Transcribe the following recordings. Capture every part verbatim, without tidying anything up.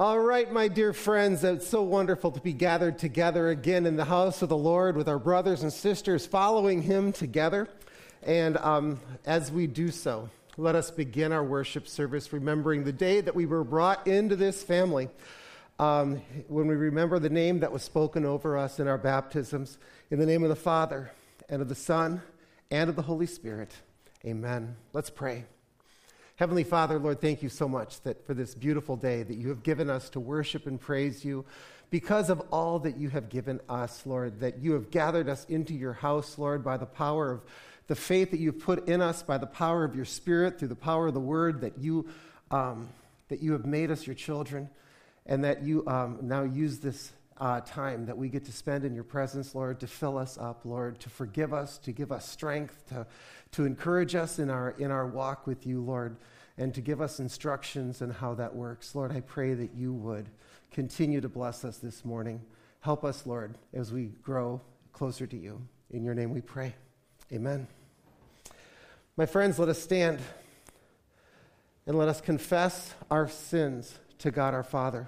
All right, my dear friends, it's so wonderful to be gathered together again in the house of the Lord with our brothers and sisters following Him together. And um, as we do so, let us begin our worship service remembering the day that we were brought into this family. Um, when we remember the name that was spoken over us in our baptisms, in the name of the Father, and of the Son, and of the Holy Spirit. Amen. Let's pray. Heavenly Father, Lord, thank you so much that for this beautiful day that you have given us to worship and praise you because of all that you have given us, Lord, that you have gathered us into your house, Lord, by the power of the faith that you've put in us, by the power of your Spirit, through the power of the Word, that you um, that you have made us your children, and that you um, now use this uh, time that we get to spend in your presence, Lord, to fill us up, Lord, to forgive us, to give us strength, to to encourage us in our in our walk with you, Lord, and to give us instructions on how that works. Lord, I pray that you would continue to bless us this morning. Help us, Lord, as we grow closer to you. In your name we pray. Amen. My friends, let us stand and let us confess our sins to God our Father.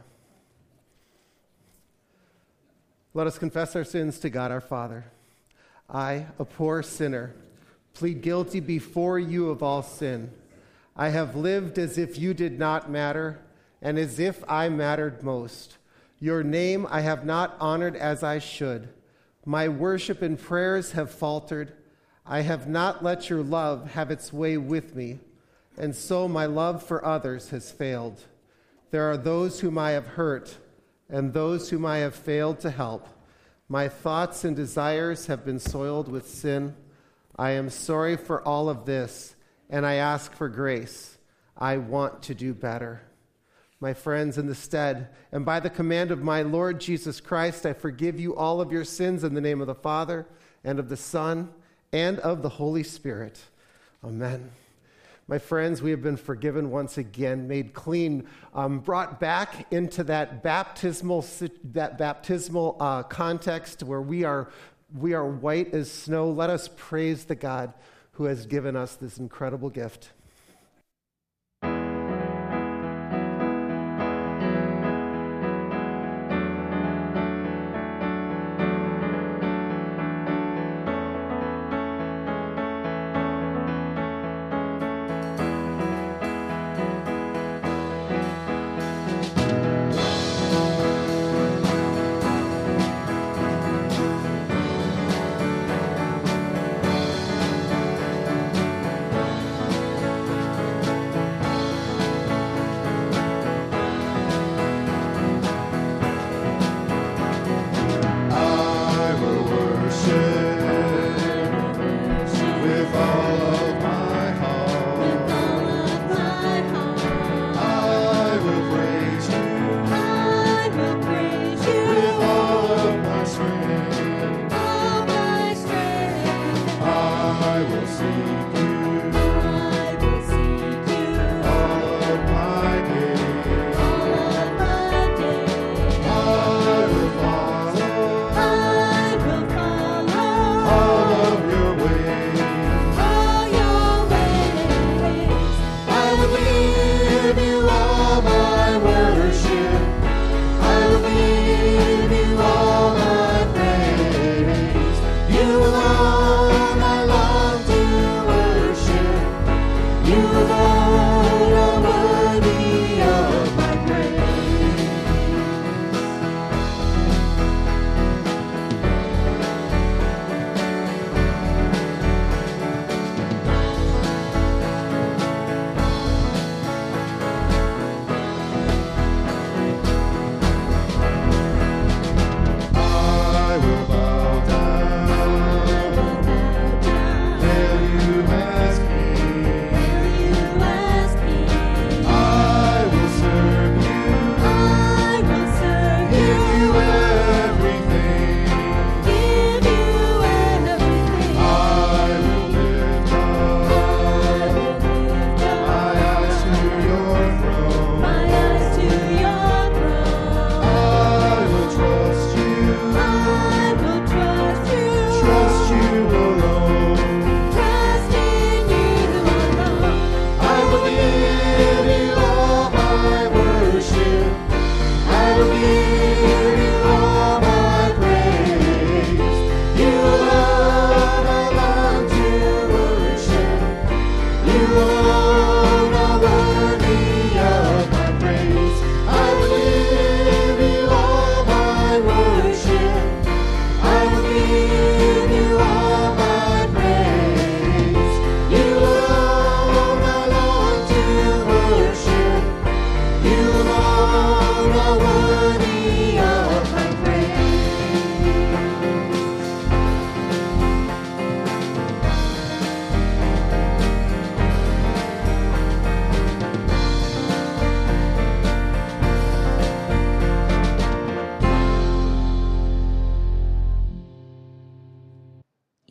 Let us confess our sins to God our Father. I, a poor sinner, plead guilty before you of all sin. I have lived as if you did not matter, and as if I mattered most. Your name I have not honored as I should. My worship and prayers have faltered. I have not let your love have its way with me, and so my love for others has failed. There are those whom I have hurt, and those whom I have failed to help. My thoughts and desires have been soiled with sin. I am sorry for all of this, and I ask for grace. I want to do better. My friends, in the stead, and by the command of my Lord Jesus Christ, I forgive you all of your sins in the name of the Father, and of the Son, and of the Holy Spirit. Amen. My friends, we have been forgiven once again, made clean, um, brought back into that baptismal that baptismal uh, context where we are we are white as snow. Let us praise the God who has given us this incredible gift.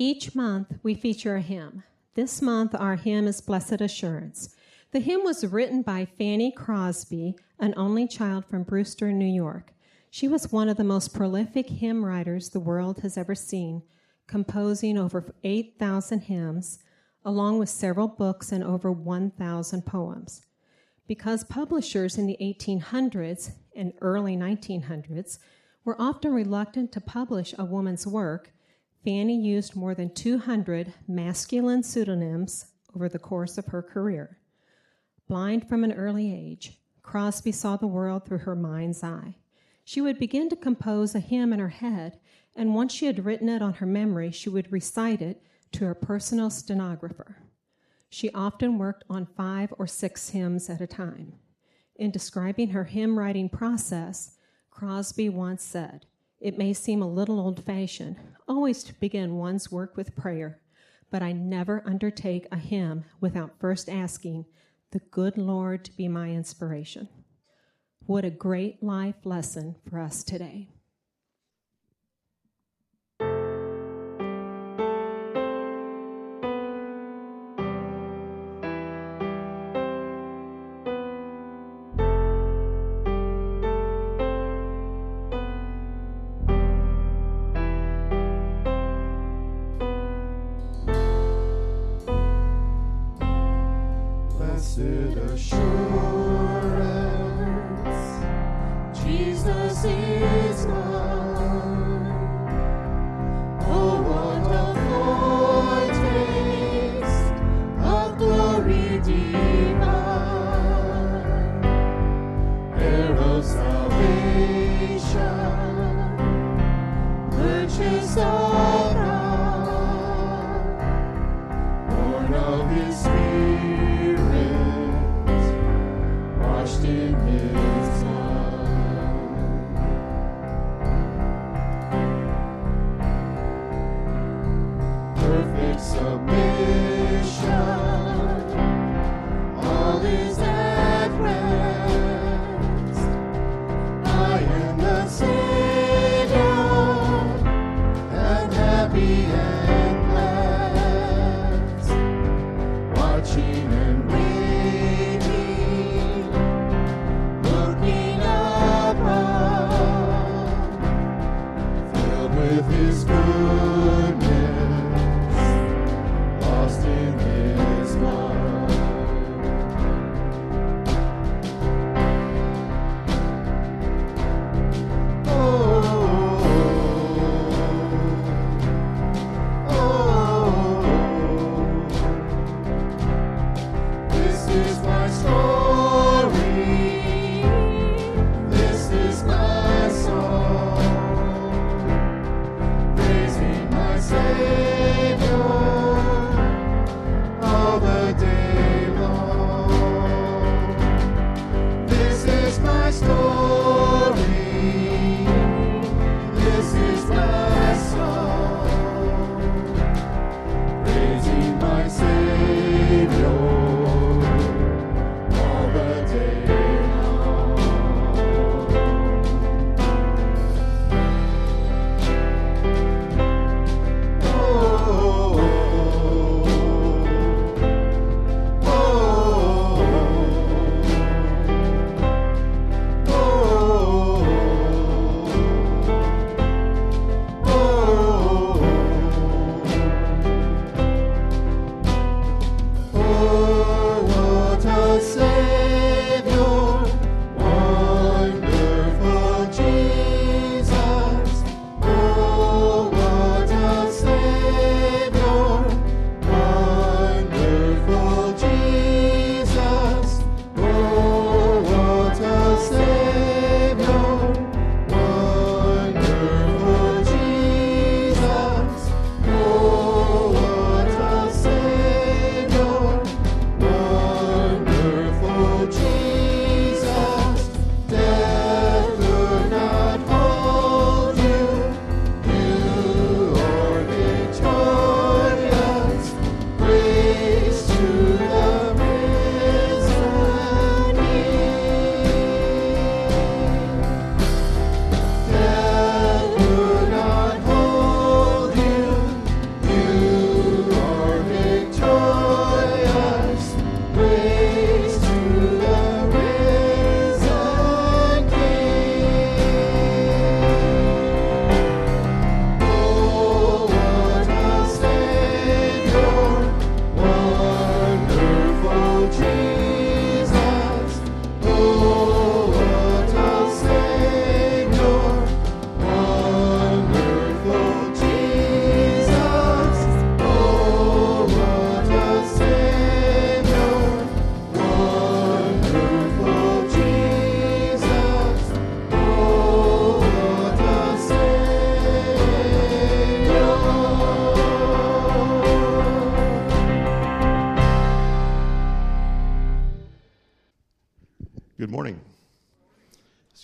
Each month, we feature a hymn. This month, our hymn is Blessed Assurance. The hymn was written by Fanny Crosby, an only child from Brewster, New York. She was one of the most prolific hymn writers the world has ever seen, composing over eight thousand hymns, along with several books and over one thousand poems. Because publishers in the eighteen hundreds and early nineteen hundreds were often reluctant to publish a woman's work, Fanny used more than two hundred masculine pseudonyms over the course of her career. Blind from an early age, Crosby saw the world through her mind's eye. She would begin to compose a hymn in her head, and once she had written it on her memory, she would recite it to her personal stenographer. She often worked on five or six hymns at a time. In describing her hymn writing process, Crosby once said, "It may seem a little old-fashioned, always to begin one's work with prayer, but I never undertake a hymn without first asking the good Lord to be my inspiration." What a great life lesson for us today. Blessed assurance, Jesus is mine. Oh, what a foretaste of glory divine, heir of salvation, purchase of God, born of His Spirit, washed in His blood. Perfect submission, all is at rest. I am the Savior, and have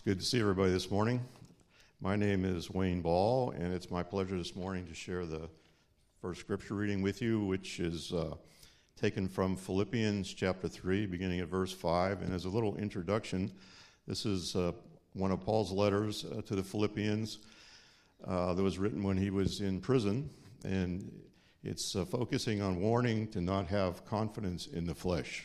Good to see everybody this morning. My name is Wayne Ball, and it's my pleasure this morning to share the first scripture reading with you, which is uh, taken from Philippians chapter three, beginning at verse five. And as a little introduction, this is uh, one of Paul's letters uh, to the Philippians uh, that was written when he was in prison, and it's uh, focusing on warning to not have confidence in the flesh.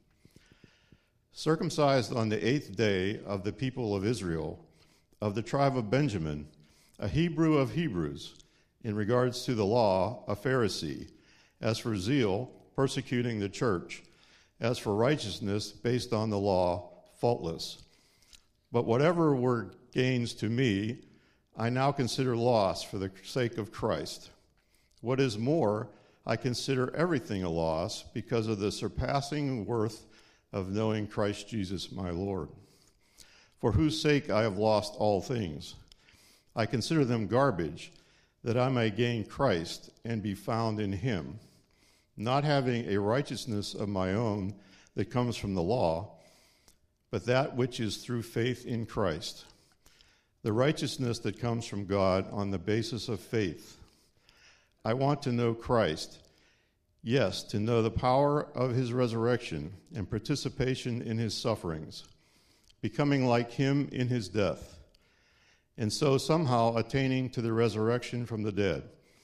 Circumcised on the eighth day of the people of Israel, of the tribe of Benjamin, a Hebrew of Hebrews, in regards to the law, a Pharisee, as for zeal, persecuting the church, as for righteousness based on the law, faultless. But whatever were gains to me, I now consider loss for the sake of Christ. What is more, I consider everything a loss because of the surpassing worth of knowing Christ Jesus my Lord, for whose sake I have lost all things. I consider them garbage, that I may gain Christ and be found in him, not having a righteousness of my own that comes from the law, but that which is through faith in Christ, the righteousness that comes from God on the basis of faith. I want to know Christ, yes, to know the power of his resurrection and participation in his sufferings, becoming like him in his death, and so somehow attaining to the resurrection from the dead.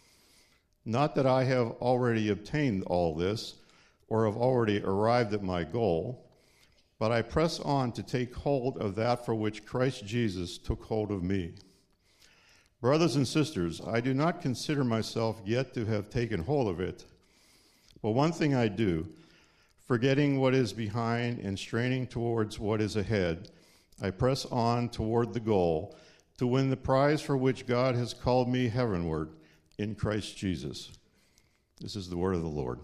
Not that I have already obtained all this, or have already arrived at my goal, but I press on to take hold of that for which Christ Jesus took hold of me. Brothers and sisters, I do not consider myself yet to have taken hold of it, but one thing I do, forgetting what is behind and straining towards what is ahead, I press on toward the goal to win the prize for which God has called me heavenward in Christ Jesus. This is the word of the Lord.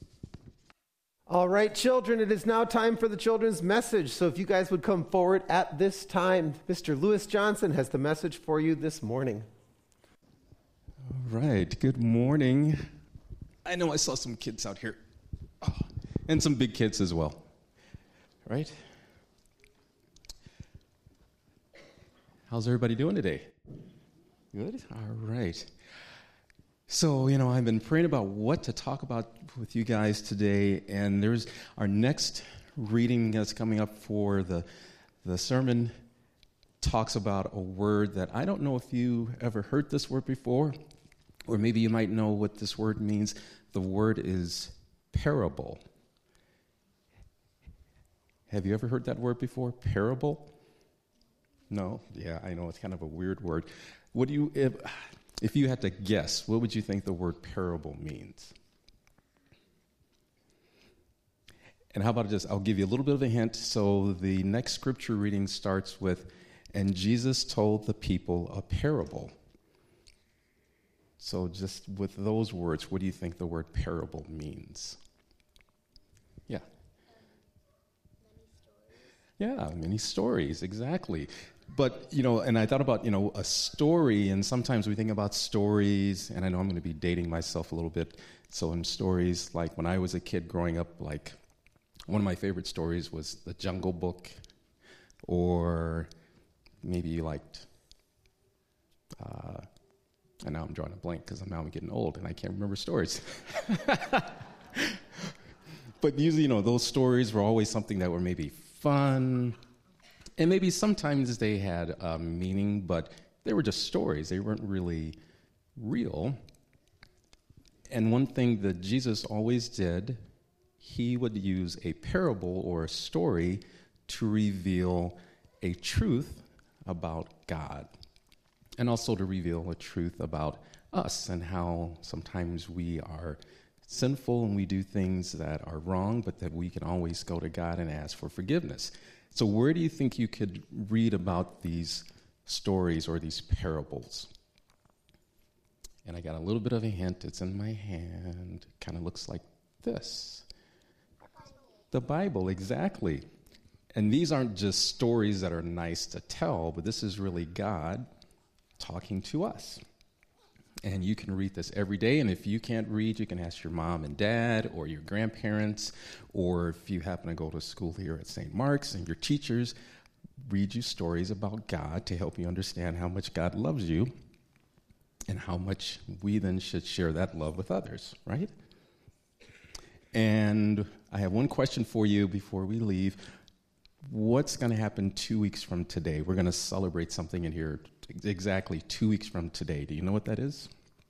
All right, children, it is now time for the children's message. So if you guys would come forward at this time, Mister Lewis Johnson has the message for you this morning. All right, good morning. I know I saw some kids out here, oh, and some big kids as well, right? How's everybody doing today? Good? All right. So, you know, I've been praying about what to talk about with you guys today, and there's our next reading that's coming up for the, the sermon talks about a word that I don't know if you ever heard this word before, or maybe you might know what this word means. The word is parable. Have you ever heard that word before? Parable? No? Yeah, I know, it's kind of a weird word. What do you, if, if you had to guess, what would you think the word parable means? And how about just, I'll give you a little bit of a hint. So the next scripture reading starts with, and Jesus told the people a parable. So just with those words, what do you think the word parable means? Yeah. Many stories. Yeah, many stories, exactly. But, you know, and I thought about, you know, a story, and sometimes we think about stories, and I know I'm going to be dating myself a little bit. So in stories, like when I was a kid growing up, like one of my favorite stories was The Jungle Book, or maybe you liked... Uh, And now I'm drawing a blank because I'm now I'm getting old and I can't remember stories. But usually, you know, those stories were always something that were maybe fun. And maybe sometimes they had a meaning, but they were just stories. They weren't really real. And one thing that Jesus always did, he would use a parable or a story to reveal a truth about God. And also to reveal a truth about us and how sometimes we are sinful and we do things that are wrong, but that we can always go to God and ask for forgiveness. So where do you think you could read about these stories or these parables? And I got a little bit of a hint. It's in my hand. Kind of looks like this. The Bible, exactly. And these aren't just stories that are nice to tell, but this is really God talking to us. And you can read this every day, and if you can't read, you can ask your mom and dad or your grandparents, or if you happen to go to school here at Saint Mark's and your teachers, read you stories about God to help you understand how much God loves you and how much we then should share that love with others, right? And I have one question for you before we leave. What's going to happen two weeks from today? We're going to celebrate something in here exactly two weeks from today. Do you know what that is?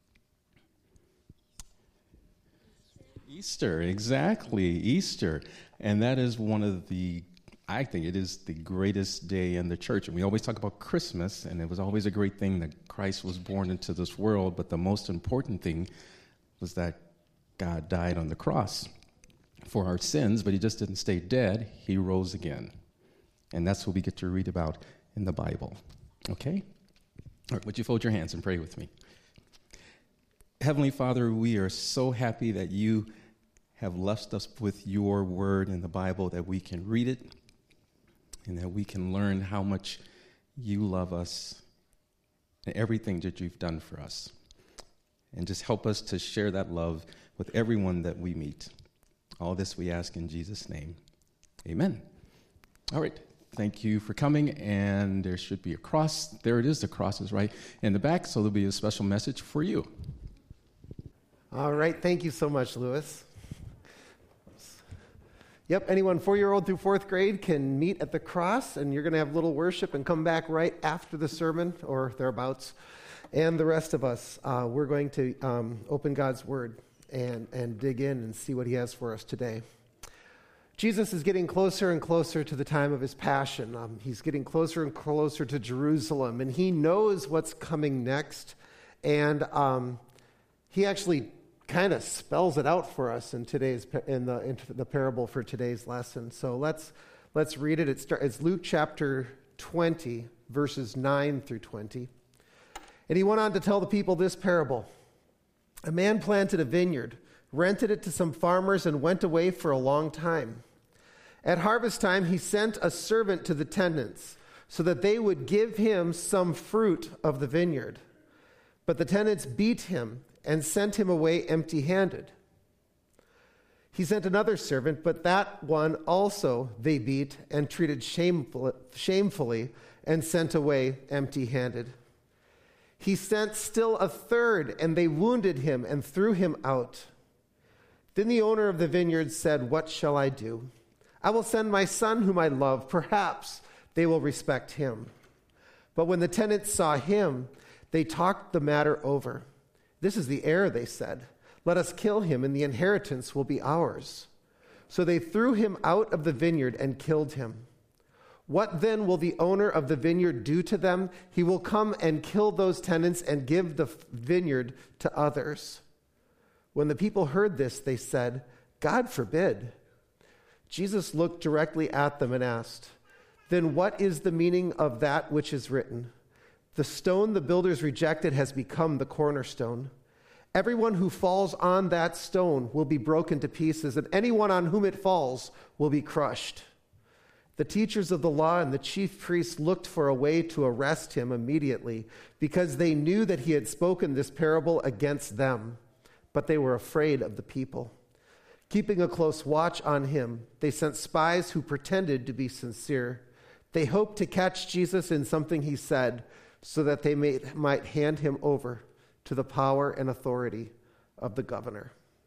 Easter, exactly, Easter. And that is one of the, I think it is the greatest day in the church. And we always talk about Christmas, and it was always a great thing that Christ was born into this world, but the most important thing was that God died on the cross for our sins, but he just didn't stay dead. He rose again. And that's what we get to read about in the Bible. Okay? All right, would you fold your hands and pray with me? Heavenly Father, we are so happy that you have left us with your word in the Bible, that we can read it and that we can learn how much you love us and everything that you've done for us. And just help us to share that love with everyone that we meet. All this we ask in Jesus' name. Amen. All right. Thank you for coming. And there should be a cross. There it is. The cross is right in the back. So there'll be a special message for you. All right. Thank you so much, Lewis. Yep, anyone four-year-old through fourth grade can meet at the cross, and you're going to have little worship and come back right after the sermon or thereabouts. And the rest of us, uh, we're going to um, open God's Word and, and dig in and see what he has for us today. Jesus is getting closer and closer to the time of his passion. Um, he's getting closer and closer to Jerusalem, and he knows what's coming next. And um, he actually kind of spells it out for us in today's in the in the parable for today's lesson. So let's let's read it. It start, it's Luke chapter twenty, verses nine through twenty. And he went on to tell the people this parable. A man planted a vineyard, rented it to some farmers, and went away for a long time. At harvest time, he sent a servant to the tenants so that they would give him some fruit of the vineyard. But the tenants beat him and sent him away empty-handed. He sent another servant, but that one also they beat and treated shameful, shamefully and sent away empty-handed. He sent still a third, and they wounded him and threw him out. Then the owner of the vineyard said, "What shall I do? I will send my son whom I love. Perhaps they will respect him." But when the tenants saw him, they talked the matter over. "This is the heir," they said. "Let us kill him, and the inheritance will be ours." So they threw him out of the vineyard and killed him. What then will the owner of the vineyard do to them? He will come and kill those tenants and give the vineyard to others. When the people heard this, they said, "God forbid." Jesus looked directly at them and asked, "Then what is the meaning of that which is written? The stone the builders rejected has become the cornerstone. Everyone who falls on that stone will be broken to pieces, and anyone on whom it falls will be crushed." The teachers of the law and the chief priests looked for a way to arrest him immediately, because they knew that he had spoken this parable against them, but they were afraid of the people. Keeping a close watch on him, they sent spies who pretended to be sincere. They hoped to catch Jesus in something he said, so that they may, might hand him over to the power and authority of the governor.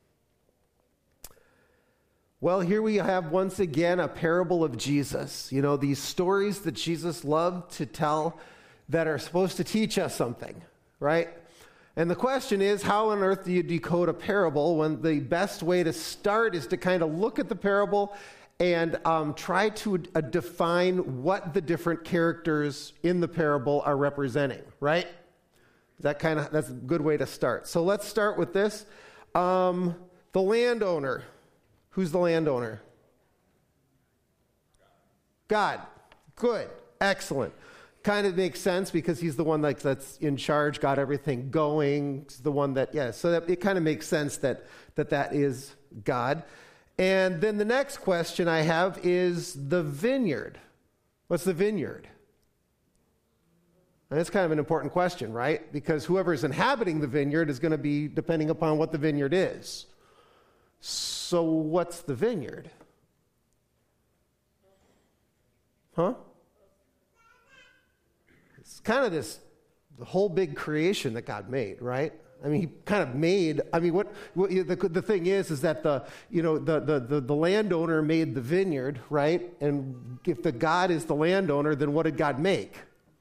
Well, here we have once again a parable of Jesus. You know, these stories that Jesus loved to tell that are supposed to teach us something, right? And the question is, how on earth do you decode a parable when the best way to start is to kind of look at the parable and um, try to uh, define what the different characters in the parable are representing, right? That kind of that's a good way to start. So let's start with this. Um, the landowner. Who's the landowner? God. Good. Excellent. Kind of makes sense because he's the one like that's in charge, got everything going. He's the one that, yeah, so that, it kind of makes sense that, that that is God. And then the next question I have is the vineyard. What's the vineyard? And that's kind of an important question, right? Because whoever is inhabiting the vineyard is going to be depending upon what the vineyard is. So what's the vineyard? Huh? it's kind of this, the whole big creation that God made, right? I mean, he kind of made, I mean, what, what the, the thing is, is that the, you know, the, the, the, the landowner made the vineyard, right? And if the God is the landowner, then what did God make?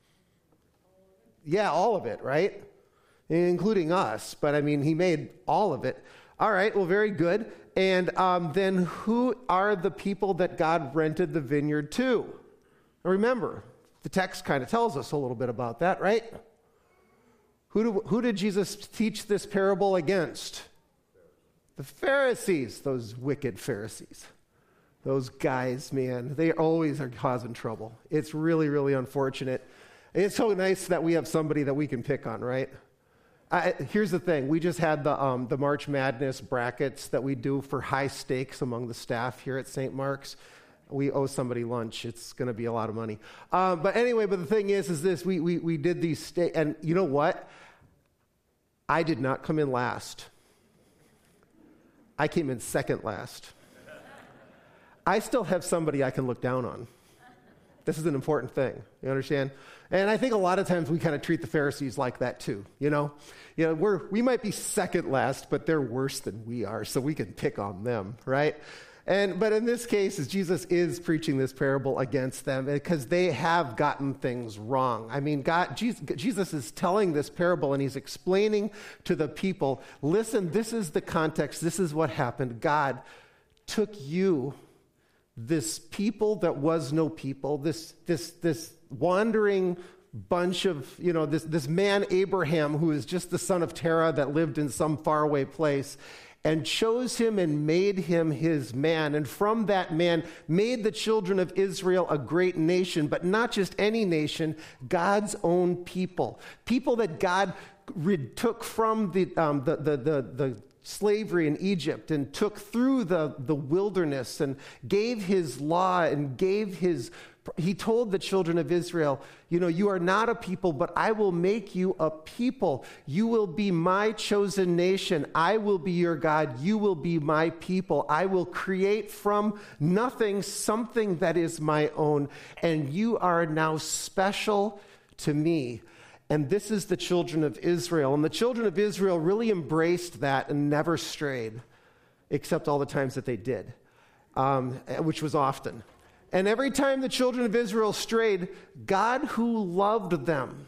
Yeah, all of it, right? Including us. But I mean, he made all of it. All right, well, very good. And um, then who are the people that God rented the vineyard to? Now remember, the text kind of tells us a little bit about that, right? Who, do, who did Jesus teach this parable against? The Pharisees, those wicked Pharisees. Those guys, man, they always are causing trouble. It's really, really unfortunate. It's so nice that we have somebody that we can pick on, right? I, here's the thing. We just had the um, the March Madness brackets that we do for high stakes among the staff here at Saint Mark's. We owe somebody lunch. It's going to be a lot of money. Um, but anyway, but the thing is, is this, we we, we did these, sta- and you know what? I did not come in last. I came in second last. I still have somebody I can look down on. This is an important thing. You understand? And I think a lot of times we kind of treat the Pharisees like that too. You know, you know, we're we might be second last, but they're worse than we are, so we can pick on them, right? And but in this case, as Jesus is preaching this parable against them because they have gotten things wrong. I mean, God, Jesus, Jesus is telling this parable and he's explaining to the people, listen, this is the context. This is what happened. God took you, this people that was no people, this this this wandering bunch of, you know, this this man Abraham who is just the son of Terah that lived in some faraway place, and chose him and made him his man. And from that man made the children of Israel a great nation, but not just any nation, God's own people. People that God rid- took from the, um, the, the, the, the slavery in Egypt and took through the, the wilderness and gave his law and gave his, he told the children of Israel, you know, you are not a people, but I will make you a people. You will be my chosen nation. I will be your God. You will be my people. I will create from nothing something that is my own. And you are now special to me. And this is the children of Israel. And the children of Israel really embraced that and never strayed, except all the times that they did, um, which was often. And every time the children of Israel strayed, God who loved them,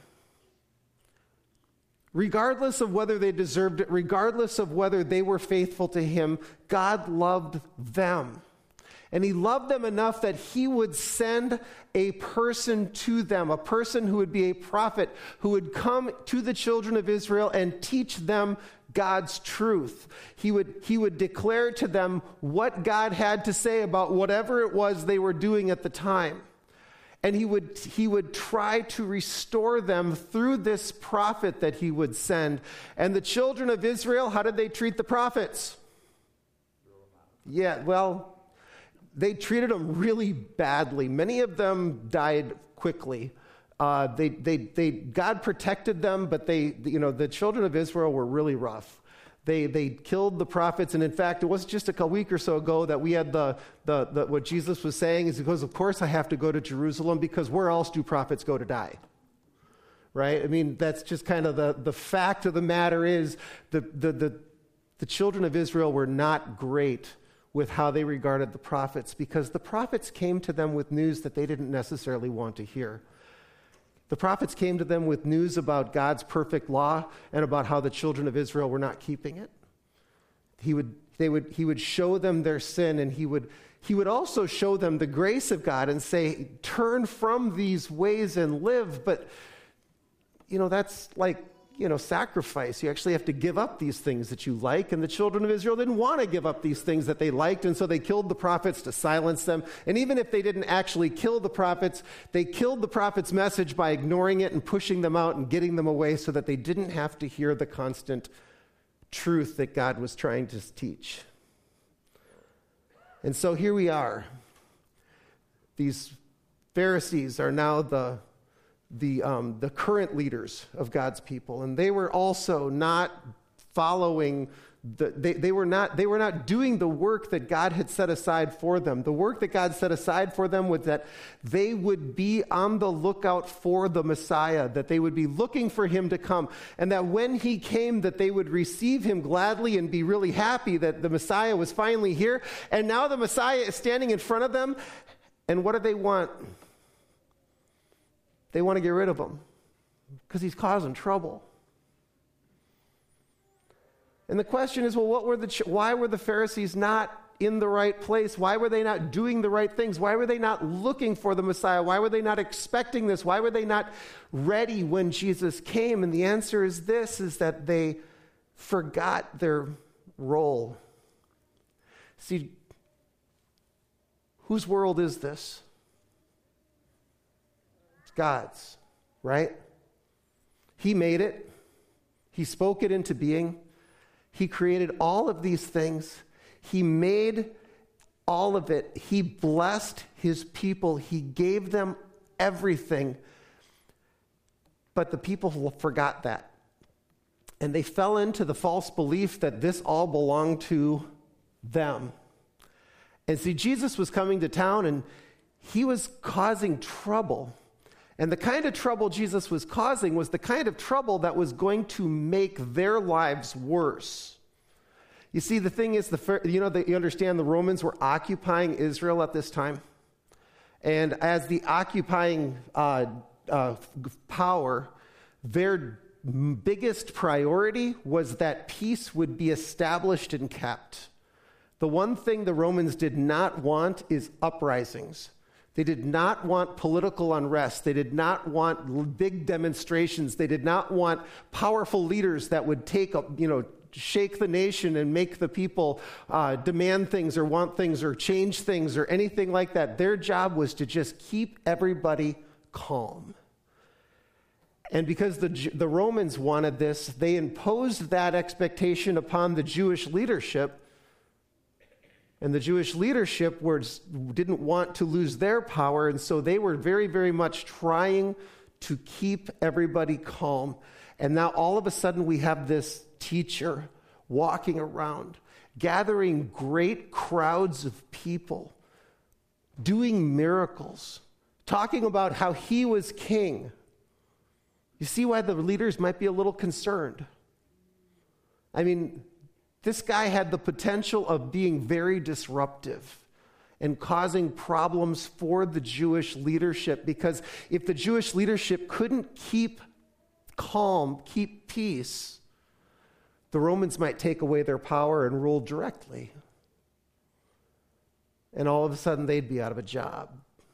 regardless of whether they deserved it, regardless of whether they were faithful to him, God loved them. And he loved them enough that he would send a person to them, a person who would be a prophet, who would come to the children of Israel and teach them God's truth. He would, he would declare to them what God had to say about whatever it was they were doing at the time. And he would, he would try to restore them through this prophet that he would send. And the children of Israel, how did they treat the prophets? Yeah, well, they treated them really badly. Many of them died quickly. Uh, they, they, they, God protected them, but they, you know, the children of Israel were really rough. They, they killed the prophets, and in fact, it wasn't just a week or so ago that we had the, the, the what Jesus was saying is because, of course, I have to go to Jerusalem because where else do prophets go to die? Right? I mean, that's just kind of the, the fact of the matter is the, the, the, the children of Israel were not great with how they regarded the prophets because the prophets came to them with news that they didn't necessarily want to hear. The prophets came to them with news about God's perfect law and about how the children of Israel were not keeping it. He would, they would, he would show them their sin, and he would, he would also show them the grace of God and say, turn from these ways and live. But, you know, that's like, you know, sacrifice. You actually have to give up these things that you like. And the children of Israel didn't want to give up these things that they liked, and so they killed the prophets to silence them. And even if they didn't actually kill the prophets, they killed the prophets' message by ignoring it and pushing them out and getting them away so that they didn't have to hear the constant truth that God was trying to teach. And so here we are. These Pharisees are now the the um, the current leaders of God's people, and they were also not following The, they, they, were not, they were not doing the work that God had set aside for them. The work that God set aside for them was that they would be on the lookout for the Messiah, that they would be looking for him to come, and that when he came, that they would receive him gladly and be really happy that the Messiah was finally here. And now the Messiah is standing in front of them, and what do they want? They want to get rid of him because he's causing trouble. And the question is, well, what were the, why were the Pharisees not in the right place? Why were they not doing the right things? Why were they not looking for the Messiah? Why were they not expecting this? Why were they not ready when Jesus came? And the answer is this, is that they forgot their role. See, whose world is this? It's God's, right? He made it. He spoke it into being. He created all of these things. He made all of it. He blessed his people. He gave them everything. But the people forgot that. And they fell into the false belief that this all belonged to them. And see, Jesus was coming to town and he was causing trouble. And the kind of trouble Jesus was causing was the kind of trouble that was going to make their lives worse. You see, the thing is, the you know, the, you understand the Romans were occupying Israel at this time. And as the occupying uh, uh, power, their biggest priority was that peace would be established and kept. The one thing the Romans did not want is uprisings. They did not want political unrest. They did not want big demonstrations. They did not want powerful leaders that would take, a, you know, shake the nation and make the people uh, demand things or want things or change things or anything like that. Their job was to just keep everybody calm. And because the, the Romans wanted this, they imposed that expectation upon the Jewish leadership. And the Jewish leadership were, didn't want to lose their power, and so they were very, very much trying to keep everybody calm. And now all of a sudden we have this teacher walking around, gathering great crowds of people, doing miracles, talking about how he was king. You see why the leaders might be a little concerned? I mean, this guy had the potential of being very disruptive and causing problems for the Jewish leadership, because if the Jewish leadership couldn't keep calm, keep peace, the Romans might take away their power and rule directly. And all of a sudden they'd be out of a job.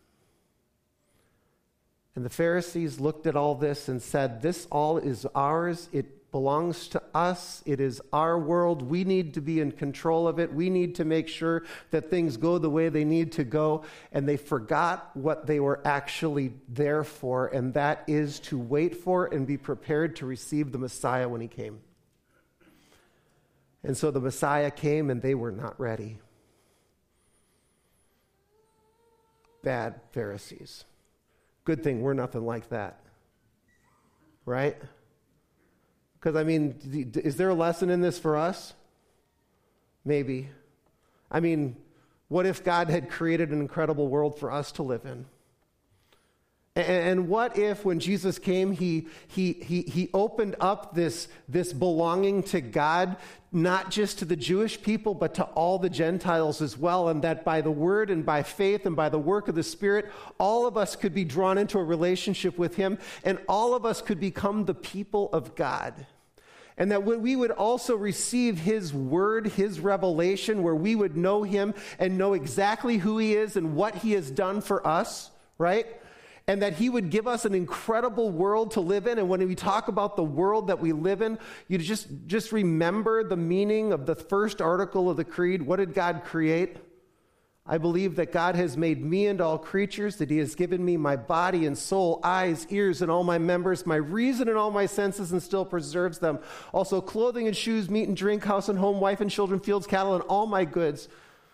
And the Pharisees looked at all this and said, this all is ours. It belongs to us. It is our world. We need to be in control of it. We need to make sure that things go the way they need to go. And they forgot what they were actually there for, and that is to wait for and be prepared to receive the Messiah when he came. And so the Messiah came, and they were not ready. Bad Pharisees. Good thing we're nothing like that. Right? Because, I mean, is there a lesson in this for us? Maybe. I mean, what if God had created an incredible world for us to live in? And what if when Jesus came, he, he, he, he opened up this, this belonging to God, not just to the Jewish people, but to all the Gentiles as well, and that by the word and by faith and by the work of the Spirit, all of us could be drawn into a relationship with him, and all of us could become the people of God. And that we would also receive his word, his revelation, where we would know him and know exactly who he is and what he has done for us, right? And that he would give us an incredible world to live in. And when we talk about the world that we live in, you just, just remember the meaning of the first article of the Creed. What did God create? I believe that God has made me and all creatures, that he has given me my body and soul, eyes, ears, and all my members, my reason and all my senses, and still preserves them. Also clothing and shoes, meat and drink, house and home, wife and children, fields, cattle, and all my goods.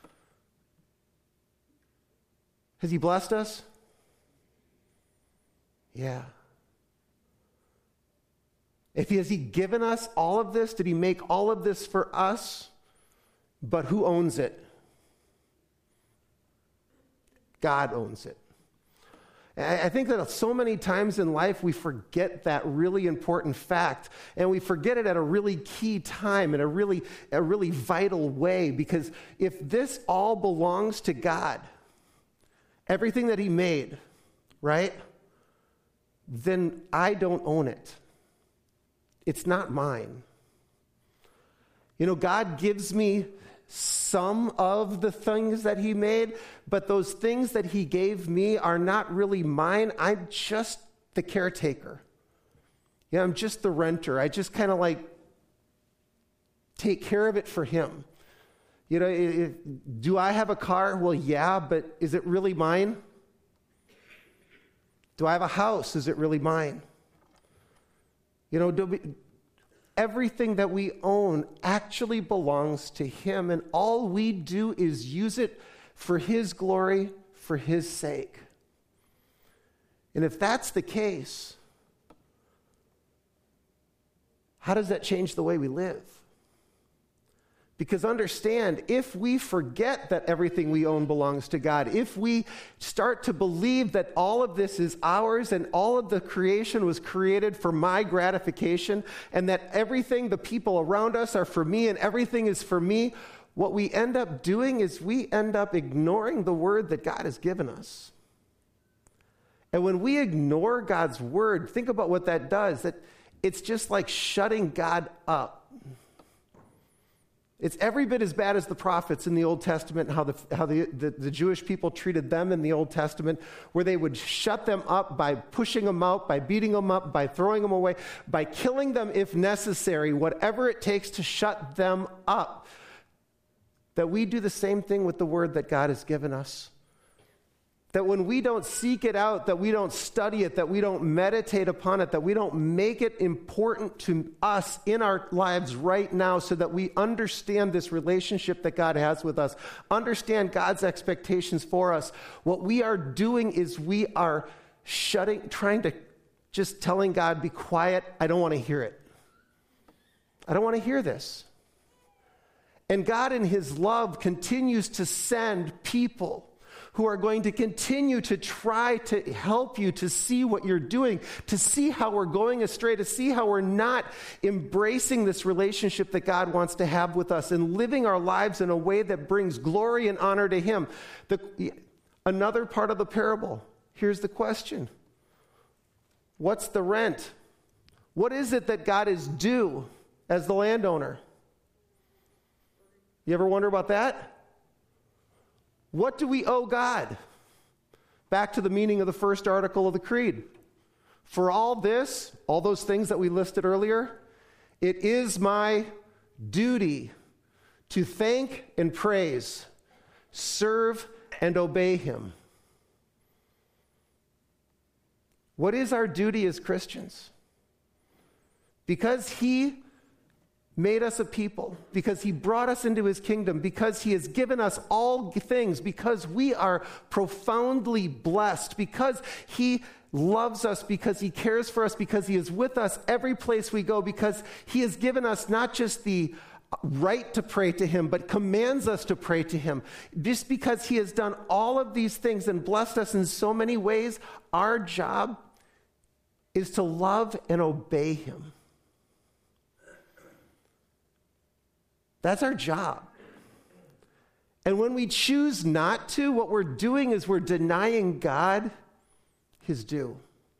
Has he blessed us? Yeah. If he, has he given us all of this? Did he make all of this for us? But who owns it? God owns it. I think that so many times in life we forget that really important fact, and we forget it at a really key time, in a really, a really vital way, because if this all belongs to God, everything that he made, right, then I don't own it. It's not mine. You know, God gives me some of the things that he made, but those things that he gave me are not really mine. I'm just the caretaker. Yeah, I'm just the renter. I just kind of like take care of it for him. You know, if, do I have a car? Well, yeah, but is it really mine? Do I have a house? Is it really mine? You know, do we, everything that we own actually belongs to him, and all we do is use it for his glory, for his sake. And if that's the case, how does that change the way we live? Because understand, if we forget that everything we own belongs to God, if we start to believe that all of this is ours and all of the creation was created for my gratification, and that everything, the people around us are for me and everything is for me, what we end up doing is we end up ignoring the word that God has given us. And when we ignore God's word, think about what that does. That it's just like shutting God up. It's every bit as bad as the prophets in the Old Testament, how, the, how the, the, the Jewish people treated them in the Old Testament, where they would shut them up by pushing them out, by beating them up, by throwing them away, by killing them if necessary, whatever it takes to shut them up. That we do the same thing with the word that God has given us. That when we don't seek it out, that we don't study it, that we don't meditate upon it, that we don't make it important to us in our lives right now so that we understand this relationship that God has with us, understand God's expectations for us, what we are doing is we are shutting, trying to just telling God, be quiet, I don't want to hear it. I don't want to hear this. And God in his love continues to send people who are going to continue to try to help you to see what you're doing, to see how we're going astray, to see how we're not embracing this relationship that God wants to have with us and living our lives in a way that brings glory and honor to him. The, another part of the parable, here's the question. What's the rent? What is it that God is due as the landowner? You ever wonder about that? What do we owe God? Back to the meaning of the first article of the Creed. For all this, all those things that we listed earlier, it is my duty to thank and praise, serve and obey him. What is our duty as Christians? Because he made us a people, because he brought us into his kingdom, because he has given us all things, because we are profoundly blessed, because he loves us, because he cares for us, because he is with us every place we go, because he has given us not just the right to pray to him, but commands us to pray to him. Just because he has done all of these things and blessed us in so many ways, our job is to love and obey him. That's our job. And when we choose not to, what we're doing is we're denying God his due.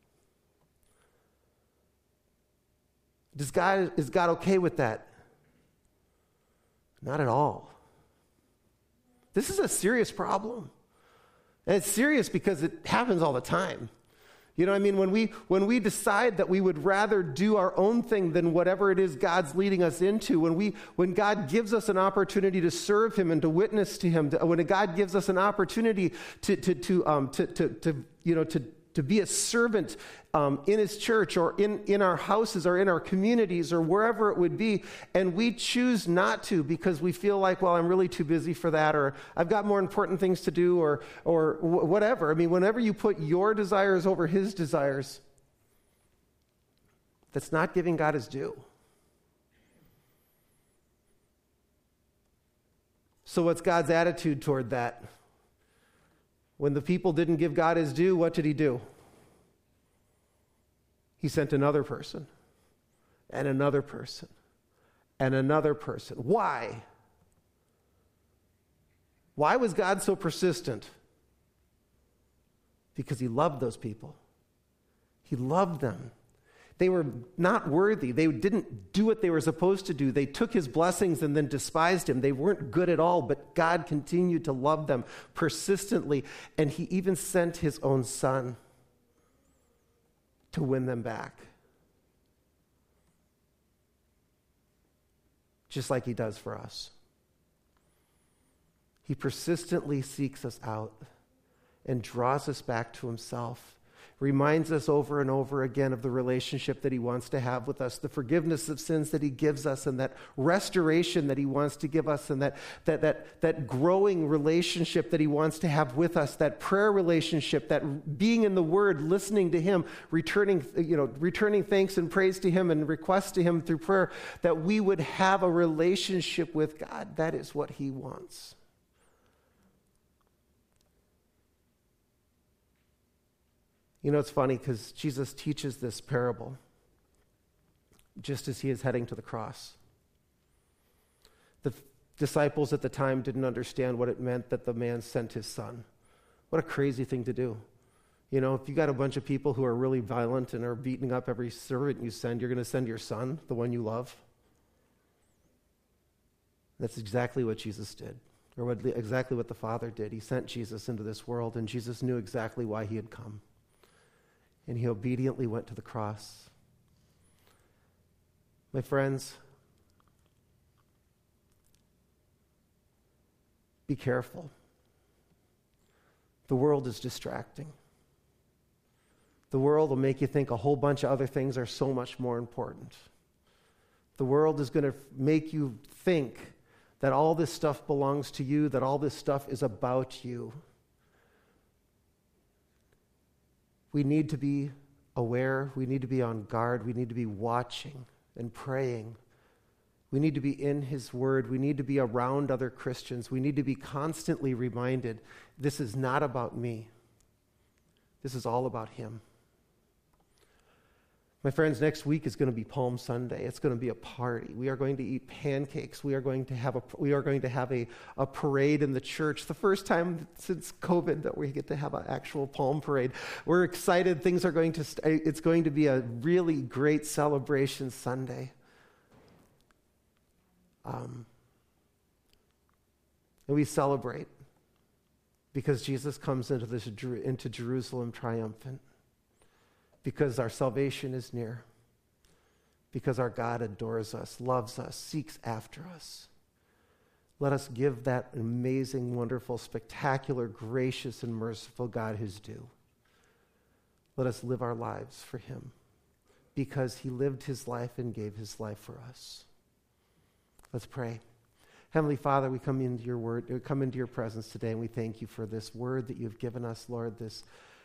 Does God, is God okay with that? Not at all. This is a serious problem. And it's serious because it happens all the time. You know what I mean? When we when we decide that we would rather do our own thing than whatever it is God's leading us into, when we when God gives us an opportunity to serve him and to witness to him, to, when God gives us an opportunity to to to um to to, to you know to to be a servant um, in his church or in, in our houses or in our communities or wherever it would be, and we choose not to because we feel like, well, I'm really too busy for that, or I've got more important things to do, or or w- whatever. I mean, whenever you put your desires over his desires, That's not giving God his due. So what's God's attitude toward that? When the people didn't give God his due, what did he do? He sent another person, and another person, and another person. Why? Why was God so persistent? Because he loved those people. He loved them. They were not worthy. They didn't do what they were supposed to do. They took his blessings and then despised him. They weren't good at all, but God continued to love them persistently, and he even sent his own son to win them back. Just like he does for us. He persistently seeks us out and draws us back to himself. Reminds us over and over again of the relationship that he wants to have with us, the forgiveness of sins that he gives us, and that restoration that he wants to give us, and that, that, that, that growing relationship that he wants to have with us, that prayer relationship, that being in the Word, listening to him, returning, you know, returning thanks and praise to him and requests to him through prayer, that we would have a relationship with God. That is what he wants. You know, it's funny because Jesus teaches this parable just as he is heading to the cross. The f- disciples at the time didn't understand what it meant that the man sent his son. What a crazy thing to do. You know, if you got a bunch of people who are really violent and are beating up every servant you send, you're going to send your son, the one you love. That's exactly what Jesus did, or what, exactly what the Father did. He sent Jesus into this world, and Jesus knew exactly why he had come. And he obediently went to the cross. My friends, be careful. The world is distracting. The world will make you think a whole bunch of other things are so much more important. The world is going to make you think that all this stuff belongs to you, that all this stuff is about you. We need to be aware. We need to be on guard. We need to be watching and praying. We need to be in his word. We need to be around other Christians. We need to be constantly reminded, this is not about me. This is all about him. My friends, next week is going to be Palm Sunday. It's going to be a party. We are going to eat pancakes. We are going to have a we are going to have a, a parade in the church. The first time since COVID that we get to have an actual palm parade. We're excited. Things are going to st- it's going to be a really great celebration Sunday. Um, and we celebrate because Jesus comes into this into Jerusalem triumphant. Because our salvation is near. Because our God adores us, loves us, seeks after us. Let us give that amazing, wonderful, spectacular, gracious, and merciful God his due. Let us live our lives for him. Because he lived his life and gave his life for us. Let's pray. Heavenly Father, we come into your word, we come into your presence today, and we thank you for this word that you've given us, Lord, this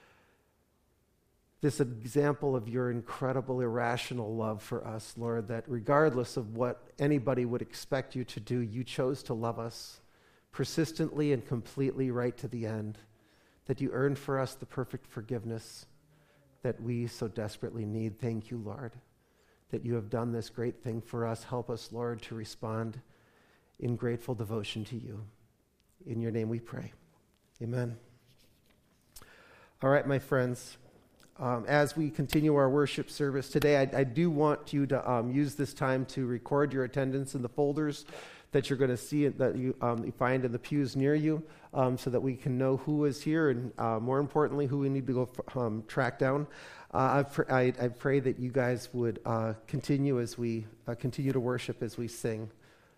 This example of your incredible, irrational love for us, Lord, that regardless of what anybody would expect you to do, you chose to love us persistently and completely right to the end, that you earned for us the perfect forgiveness that we so desperately need. Thank you, Lord, that you have done this great thing for us. Help us, Lord, to respond in grateful devotion to you. In your name we pray. Amen. All right, my friends. Um, as we continue our worship service today, I, I do want you to um, use this time to record your attendance in the folders that you're going to see, that you, um, you find in the pews near you, um, so that we can know who is here and, uh, more importantly, who we need to go f- um, track down. Uh, I, pr- I, I pray that you guys would uh, continue as we uh, continue to worship as we sing.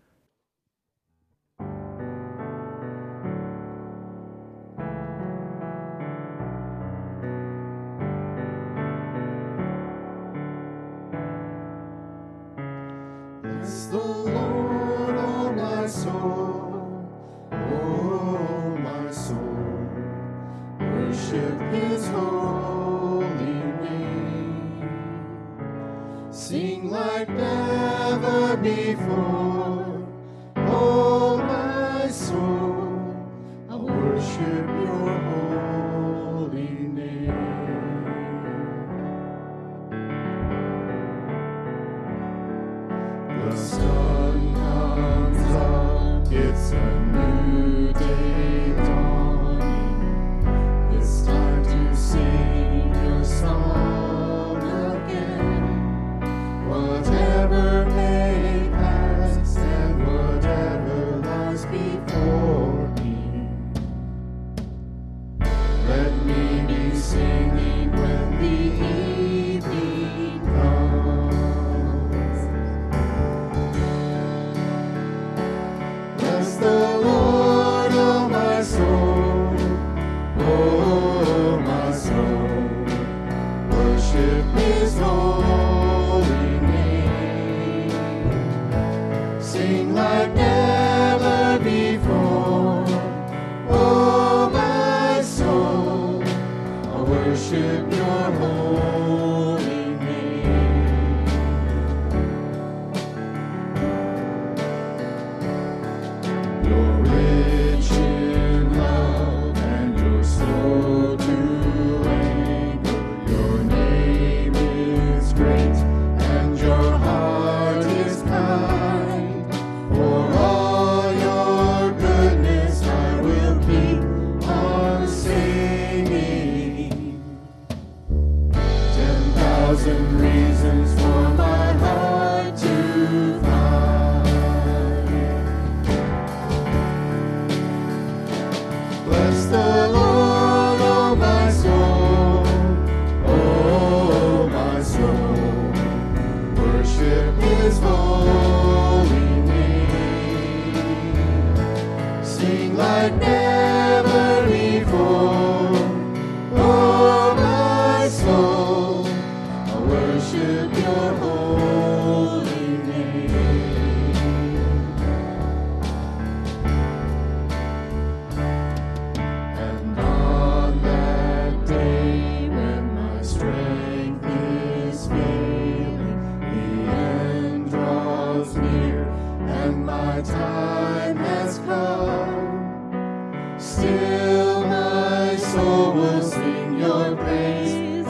Bless the Lord, oh my soul, oh my soul, worship his holy name. Sing like never before. Oh, my soul, I'll worship your holy name. The sun comes up, it's a new day dawning. It's time to sing your song again. Whatever may pass and whatever lies before me, let me be singing when the evening comes. Bless the Lord, oh my soul, oh my soul, worship his holy name. Sing like never before, oh my soul, I worship your holy name. You're rich in love and you're slow to anger. Your name is great and your heart is kind. For all your goodness I will keep on singing. Ten thousand reasons for my heart to find. Bless the Lord, oh my soul, oh my soul, worship his holy name. Sing like never before, oh my soul, I worship your holy name. And on that day when my strength is failing, the end draws near and my time has come, still my soul will sing your praise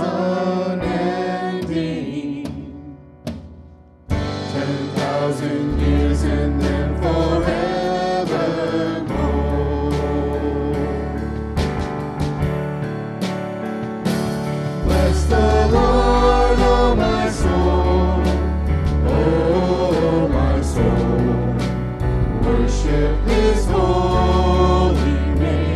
unending. Ten thousand years and then forevermore. Bless the Lord, oh my soul, oh my soul, worship his holy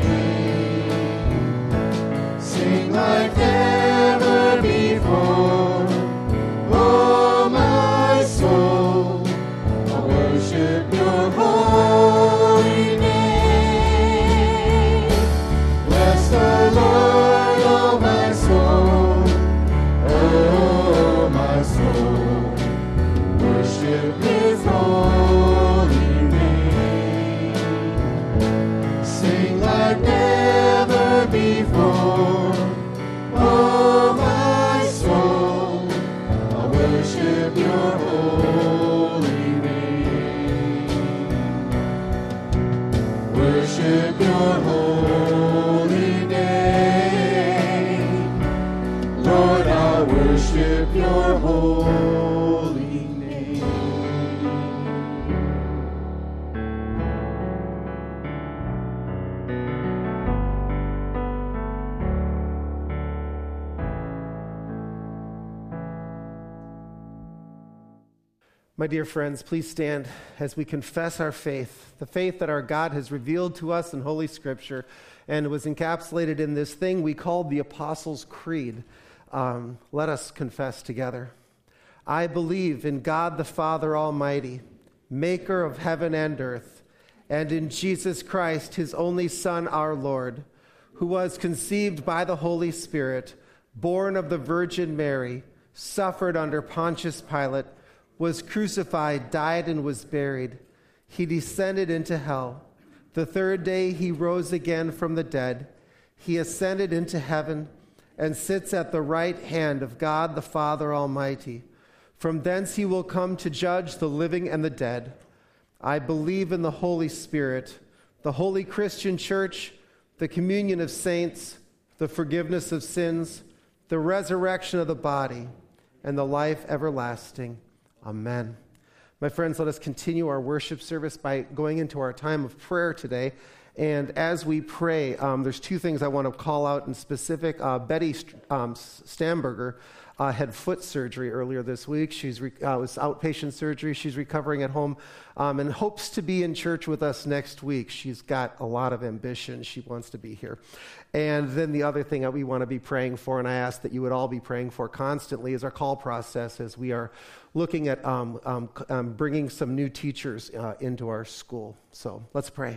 name. Sing like never before, oh my soul, I worship your holy name. Bless the Lord, oh my soul, oh my soul, worship his holy name. Sing like never before, oh my soul, I worship your holy name. Worship your holy name. Lord, I worship your holy name. My dear friends, please stand as we confess our faith, the faith that our God has revealed to us in Holy Scripture and was encapsulated in this thing we call the Apostles' Creed. Um, let us confess together. I believe in God the Father Almighty, maker of heaven and earth, and in Jesus Christ, his only Son, our Lord, who was conceived by the Holy Spirit, born of the Virgin Mary, suffered under Pontius Pilate, was crucified, died, and was buried. He descended into hell. The third day he rose again from the dead. He ascended into heaven and sits at the right hand of God the Father Almighty. From thence he will come to judge the living and the dead. I believe in the Holy Spirit, the holy Christian church, the communion of saints, the forgiveness of sins, the resurrection of the body, and the life everlasting. Amen. My friends, let us continue our worship service by going into our time of prayer today. And as we pray, um, there's two things I want to call out in specific. Uh, Betty um, Stamberger uh, had foot surgery earlier this week. She's re- uh, it was outpatient surgery. She's recovering at home um, and hopes to be in church with us next week. She's got a lot of ambition. She wants to be here. And then the other thing that we want to be praying for, and I ask that you would all be praying for constantly, is our call process as we are looking at um, um, um, bringing some new teachers uh, into our school. So let's pray.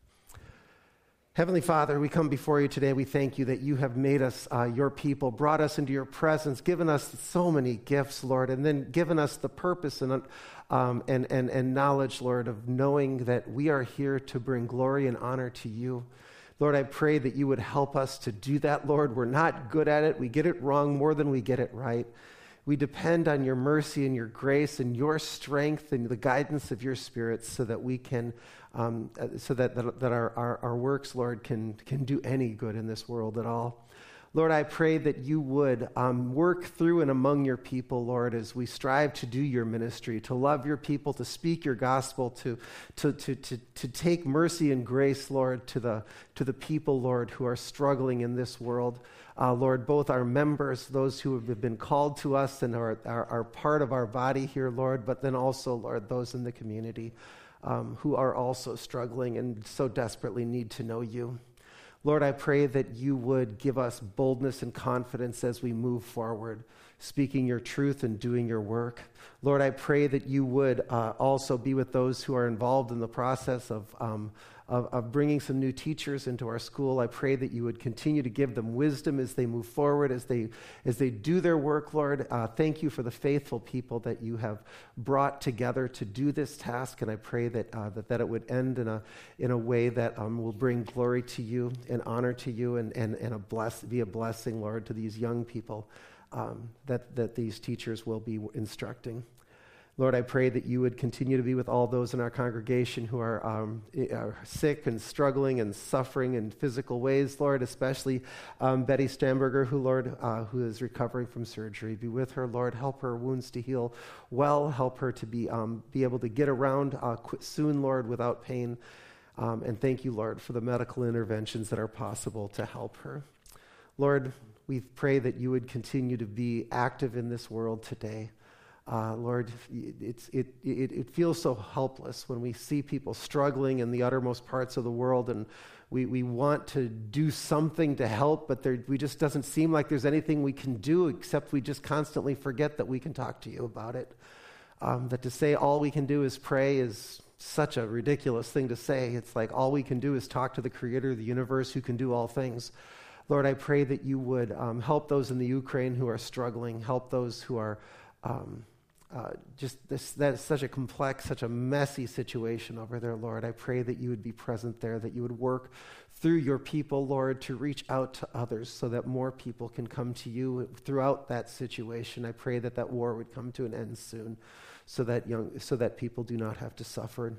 Heavenly Father, we come before you today. We thank you that you have made us uh, your people, brought us into your presence, given us so many gifts, Lord, and then given us the purpose and, um, and, and, and knowledge, Lord, of knowing that we are here to bring glory and honor to you. Lord, I pray that you would help us to do that, Lord. We're not good at it. We get it wrong more than we get it right. We depend on your mercy and your grace and your strength and the guidance of your Spirit so that we can, um, so that, that, that our, our, our works, Lord, can, can do any good in this world at all. Lord, I pray that you would um, work through and among your people, Lord, as we strive to do your ministry, to love your people, to speak your gospel, to to to to, to take mercy and grace, Lord, to the to the people, Lord, who are struggling in this world. Uh, Lord, both our members, those who have been called to us and are, are, are part of our body here, Lord, but then also, Lord, those in the community um, who are also struggling and so desperately need to know you. Lord, I pray that you would give us boldness and confidence as we move forward, speaking your truth and doing your work. Lord, I pray that you would uh, also be with those who are involved in the process of, um, of, of bringing some new teachers into our school. I pray that you would continue to give them wisdom as they move forward, as they as they do their work, Lord. Uh, thank you for the faithful people that you have brought together to do this task, and I pray that uh, that, that it would end in a in a way that um, will bring glory to you and honor to you, and and, and a bless, be a blessing, Lord, to these young people um, that, that these teachers will be instructing. Lord, I pray that you would continue to be with all those in our congregation who are, um, are sick and struggling and suffering in physical ways, Lord, especially um, Betty Stamberger, who, Lord, uh, who is recovering from surgery. Be with her, Lord. Help her wounds to heal well. Help her to be um, be able to get around uh, soon, Lord, without pain. Um, and thank you, Lord, for the medical interventions that are possible to help her. Lord, we pray that you would continue to be active in this world today. Uh, Lord, it's, it, it, it feels so helpless when we see people struggling in the uttermost parts of the world, and we, we want to do something to help, but there, we just doesn't seem like there's anything we can do, except we just constantly forget that we can talk to you about it. Um, that to say all we can do is pray is such a ridiculous thing to say. It's like all we can do is talk to the Creator of the universe who can do all things. Lord, I pray that you would um, help those in the Ukraine who are struggling, help those who are um, uh, just this, that is such a complex, such a messy situation over there, Lord. I pray that you would be present there, that you would work through your people, Lord, to reach out to others so that more people can come to you throughout that situation. I pray that that war would come to an end soon so that young, so that people do not have to suffer.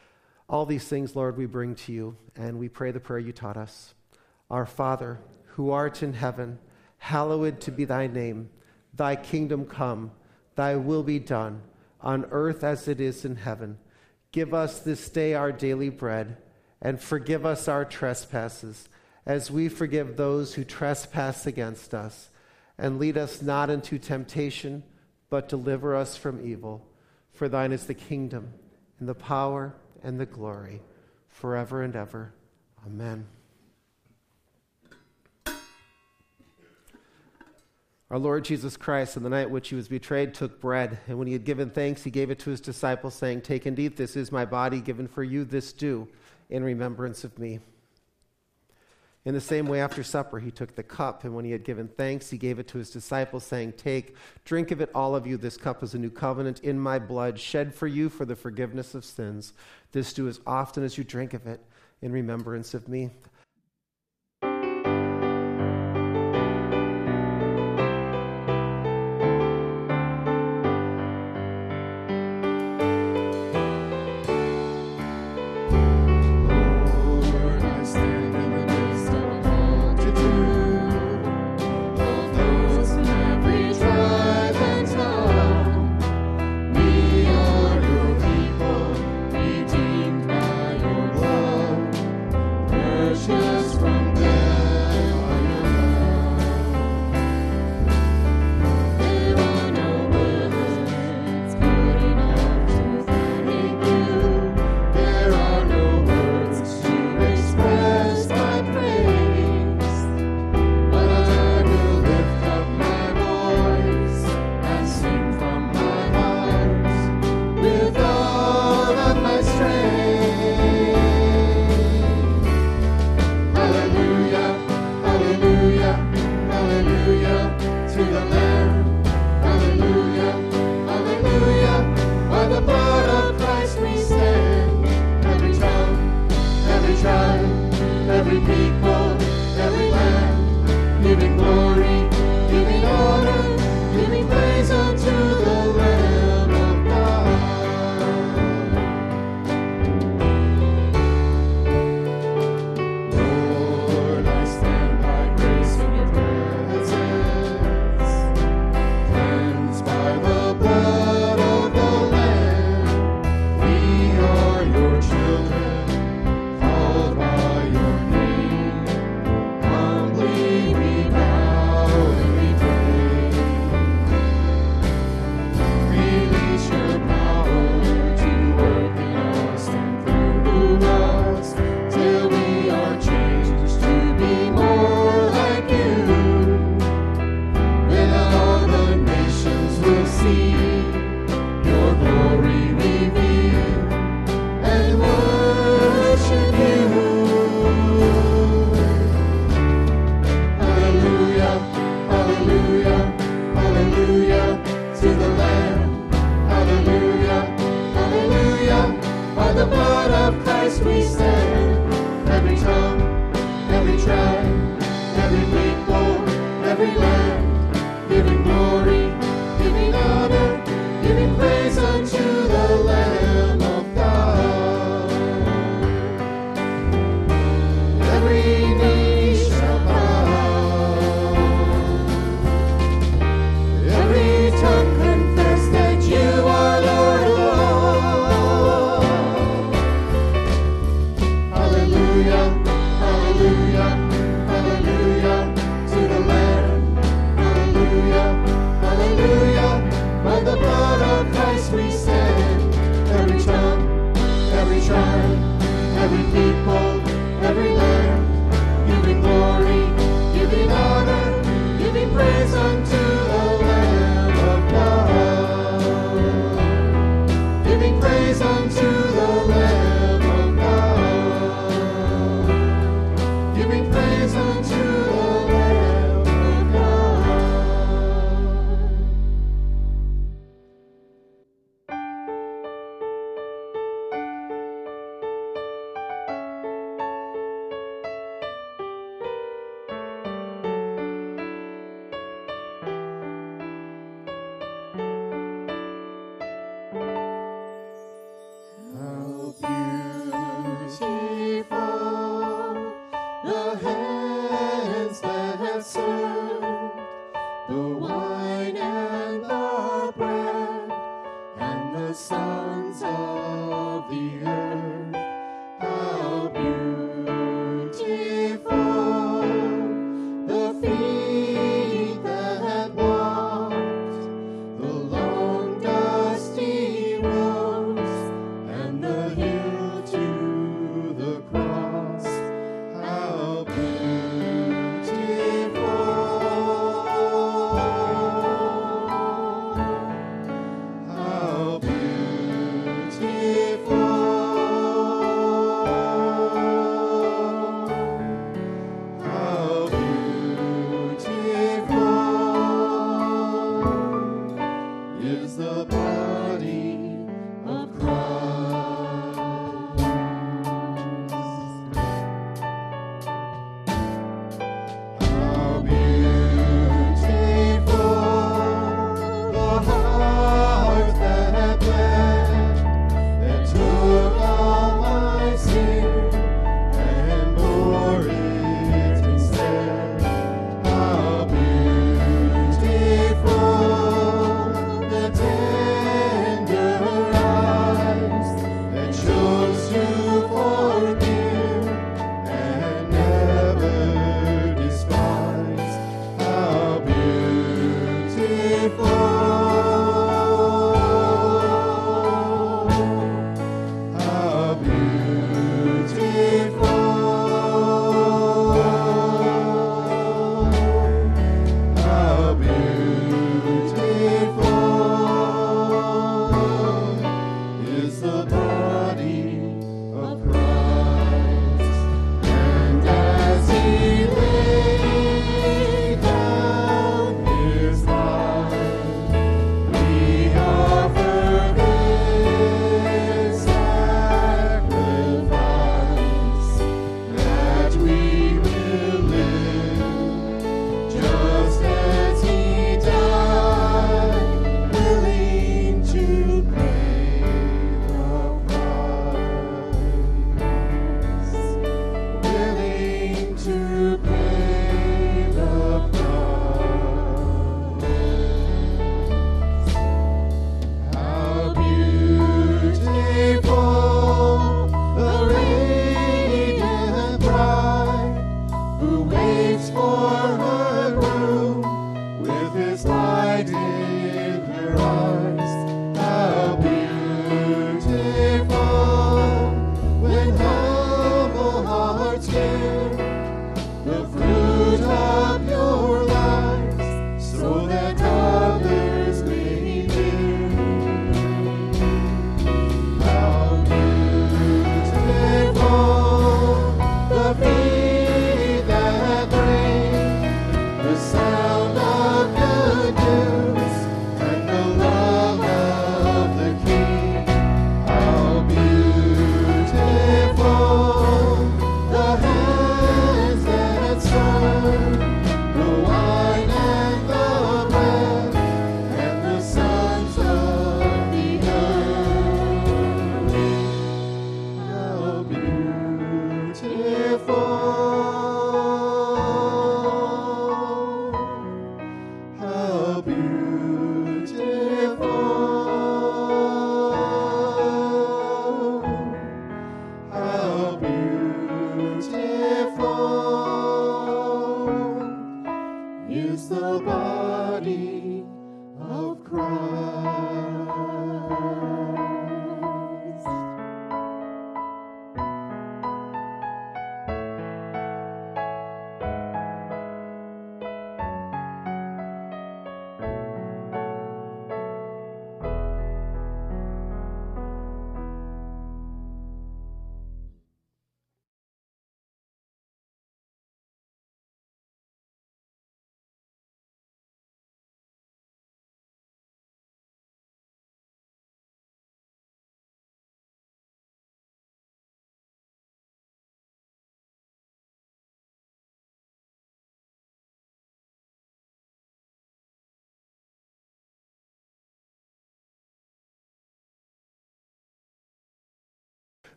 All these things, Lord, we bring to you, and we pray the prayer you taught us. Our Father, who art in heaven, hallowed to be thy name. Thy kingdom come, thy will be done, on earth as it is in heaven. Give us this day our daily bread, and forgive us our trespasses, as we forgive those who trespass against us. And lead us not into temptation, but deliver us from evil. For thine is the kingdom, and the power, and the glory, forever and ever. Amen. Our Lord Jesus Christ, on the night which he was betrayed, took bread, and when he had given thanks, he gave it to his disciples, saying, "Take and eat, this is my body given for you, this do in remembrance of me." In the same way, after supper, he took the cup, and when he had given thanks, he gave it to his disciples, saying, "Take, drink of it, all of you. This cup is a new covenant in my blood, shed for you for the forgiveness of sins. This do as often as you drink of it in remembrance of me." Christ we stand. Every tongue, every tribe, every people, every land, giving glory, giving honor, giving praise unto the Lamb of God. Every knee shall bow, every tongue confess that you are Lord alone. Hallelujah, hallelujah, hallelujah to the Lamb. Hallelujah, hallelujah, by the blood of Christ we stand. Every tongue, every tribe, every people, every land, giving glory, giving honor, giving praise unto the Lamb of God. Giving praise unto the Lamb of God. Giving praise unto the Lamb of God. How beautiful the hands that have served the wine and the bread, and the sons of the earth. How beautiful the feet that had walked the long dusty roads, and the hill to the cross. How beautiful, how beautiful, how beautiful is the body of Christ. How beautiful the heart that had bled, that took all my sin and bore it instead. How beautiful the tender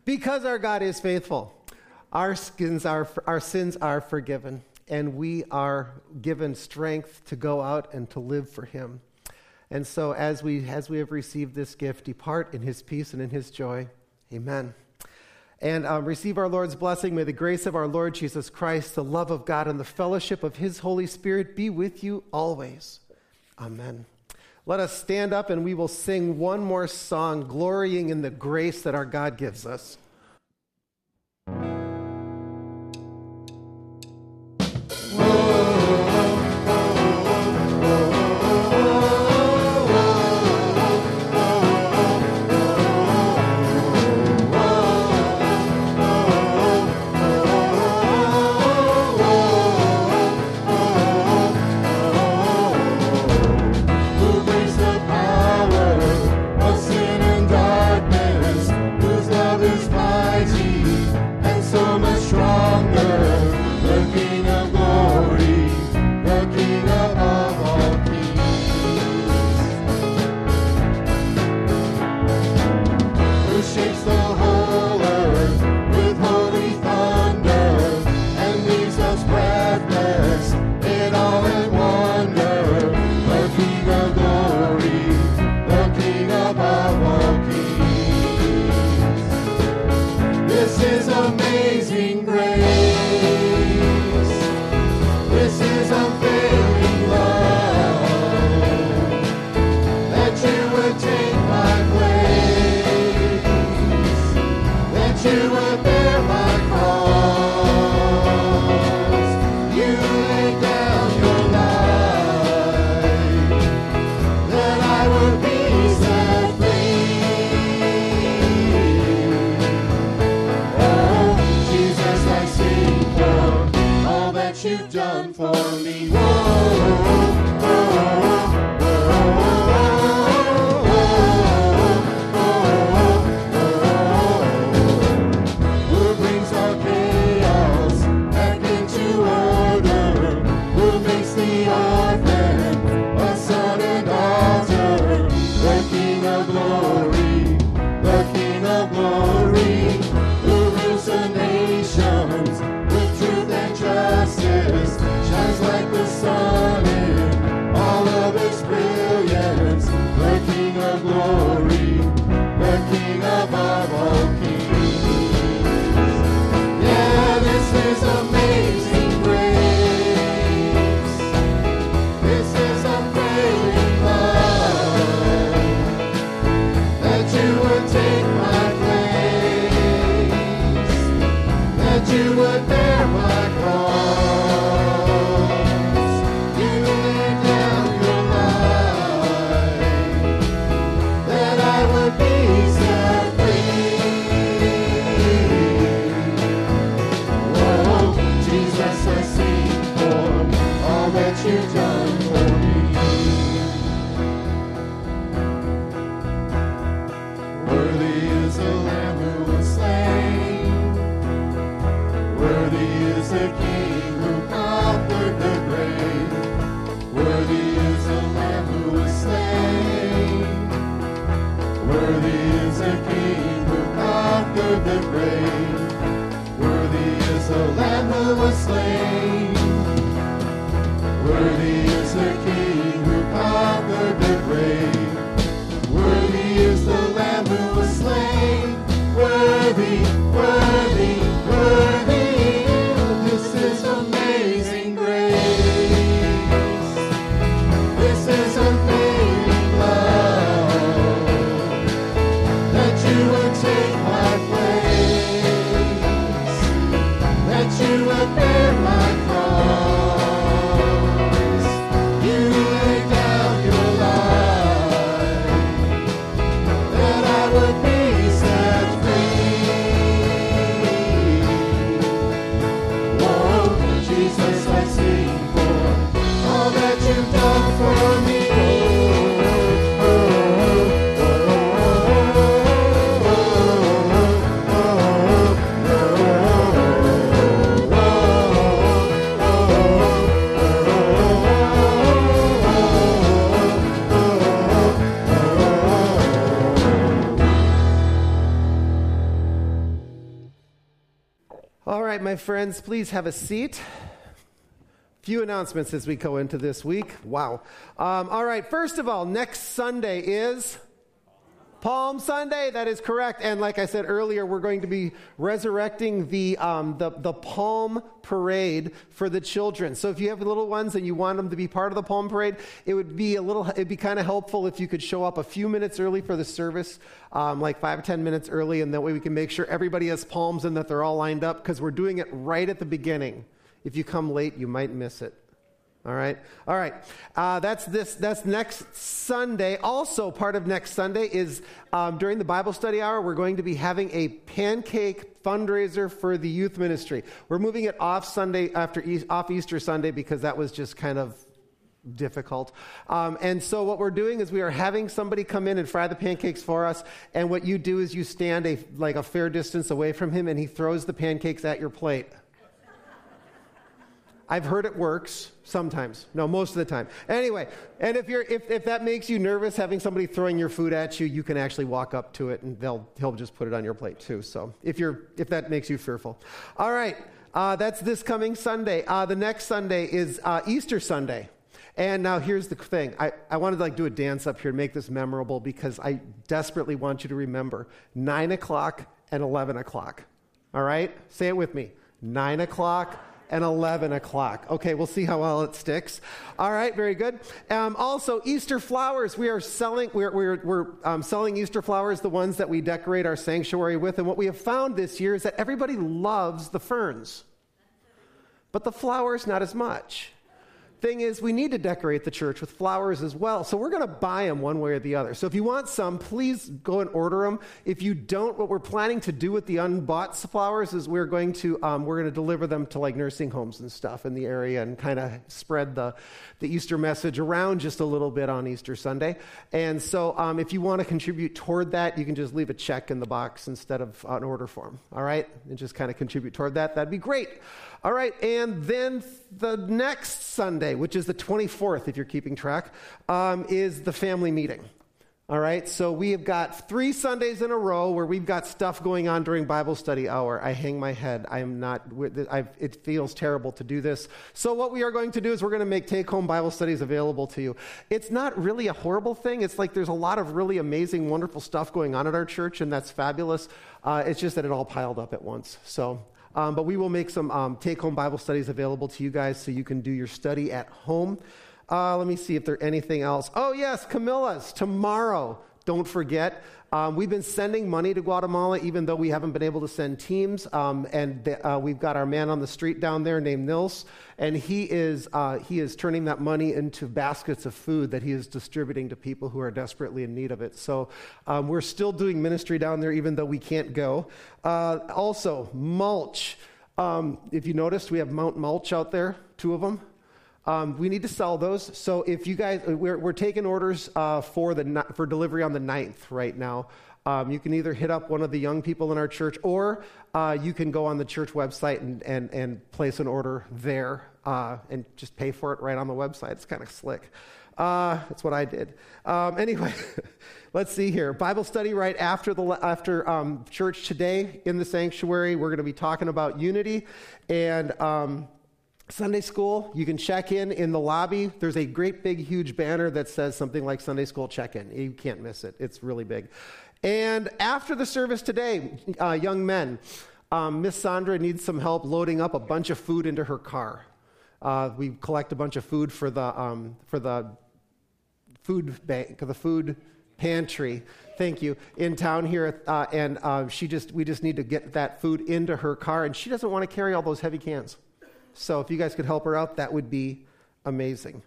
Because our God is faithful, our sins are, our sins are forgiven, and we are given strength to go out and to live for him. And so as we, as we have received this gift, depart in his peace and in his joy. Amen. And um, receive our Lord's blessing. May the grace of our Lord Jesus Christ, the love of God, and the fellowship of his Holy Spirit be with you always. Amen. Let us stand up and we will sing one more song, glorying in the grace that our God gives us. All right, my friends, please have a seat. Few announcements as we go into this week. Wow. Um, all right, first of all, next Sunday is Palm Sunday. That is correct. And like I said earlier, we're going to be resurrecting the, um, the, the Palm Parade for the children. So if you have little ones and you want them to be part of the Palm Parade, it would be a little, it'd be kind of helpful if you could show up a few minutes early for the service, um, like five or ten minutes early, and that way we can make sure everybody has palms and that they're all lined up, because we're doing it right at the beginning. If you come late, you might miss it. All right. All right. Uh, that's this. That's next Sunday. Also, part of next Sunday is um, during the Bible study hour, we're going to be having a pancake fundraiser for the youth ministry. We're moving it off Sunday after e- off Easter Sunday because that was just kind of difficult. Um, and so what we're doing is we are having somebody come in and fry the pancakes for us. And what you do is you stand a like a fair distance away from him, and he throws the pancakes at your plate. I've heard it works sometimes. No, most of the time. Anyway, and if you're if, if that makes you nervous, having somebody throwing your food at you, you can actually walk up to it and they'll he'll just put it on your plate too. So if you're if that makes you fearful. All right, uh, that's this coming Sunday. Uh, the next Sunday is uh, Easter Sunday. And now here's the thing. I, I wanted to like do a dance up here and make this memorable because I desperately want you to remember nine o'clock and eleven o'clock. All right? Say it with me. nine o'clock and eleven o'clock. Okay, we'll see how well it sticks. All right, very good. Um, also, Easter flowers. We are selling. We're we're, we're um, selling Easter flowers, the ones that we decorate our sanctuary with. And what we have found this year is that everybody loves the ferns, but the flowers not as much. Thing is, we need to decorate the church with flowers as well. So we're going to buy them one way or the other. So if you want some, please go and order them. If you don't, what we're planning to do with the unbought flowers is we're going to um, we're going to deliver them to like nursing homes and stuff in the area and kind of spread the the Easter message around just a little bit on Easter Sunday. And so um, if you want to contribute toward that, you can just leave a check in the box instead of an order form. All right, and just kind of contribute toward that. That'd be great. All right, and then the next Sunday, which is the twenty-fourth, if you're keeping track, um, is the family meeting. All right, so we have got three Sundays in a row where we've got stuff going on during Bible study hour. I hang my head. I am not, I've, it feels terrible to do this. So what we are going to do is we're going to make take-home Bible studies available to you. It's not really a horrible thing. It's like there's a lot of really amazing, wonderful stuff going on at our church, and that's fabulous. Uh, it's just that it all piled up at once. So... Um, but we will make some um, take-home Bible studies available to you guys so you can do your study at home. Uh, let me see if there's anything else. Oh, yes, Camilla's tomorrow. Don't forget. Um, we've been sending money to Guatemala even though we haven't been able to send teams. Um, and th- uh, we've got our man on the street down there named Nils. And he is uh, he is turning that money into baskets of food that he is distributing to people who are desperately in need of it. So um, we're still doing ministry down there even though we can't go. Uh, also, mulch. Um, if you noticed, we have Mount Mulch out there, two of them. Um, we need to sell those. So if you guys, we're, we're taking orders uh, for the for delivery on the ninth right now. Um, you can either hit up one of the young people in our church, or uh, you can go on the church website and, and, and place an order there uh, and just pay for it right on the website. It's kind of slick. Uh, that's what I did. Um, anyway, let's see here. Bible study right after the after um, church today in the sanctuary. We're going to be talking about unity and. Um, Sunday school, you can check in in the lobby. There's a great big huge banner that says something like Sunday school check-in. You can't miss it. It's really big. And after the service today, uh, young men, um, Miss Sandra needs some help loading up a bunch of food into her car. Uh, we collect a bunch of food for the um, for the food bank, the food pantry. Thank you. In town here, uh, and uh, she just we just need to get that food into her car, and she doesn't want to carry all those heavy cans. So if you guys could help her out, that would be amazing.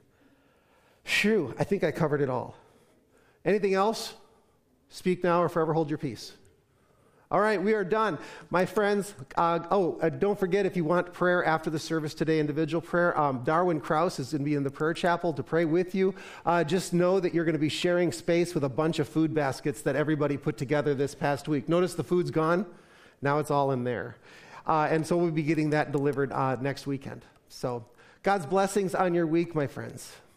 Phew, I think I covered it all. Anything else? Speak now or forever hold your peace. All right, we are done. My friends, uh, oh, uh, don't forget if you want prayer after the service today, individual prayer, um, Darwin Krause is going to be in the prayer chapel to pray with you. Uh, just know that you're going to be sharing space with a bunch of food baskets that everybody put together this past week. Notice the food's gone. Now it's all in there. Uh, and so we'll be getting that delivered uh, next weekend. So God's blessings on your week, my friends.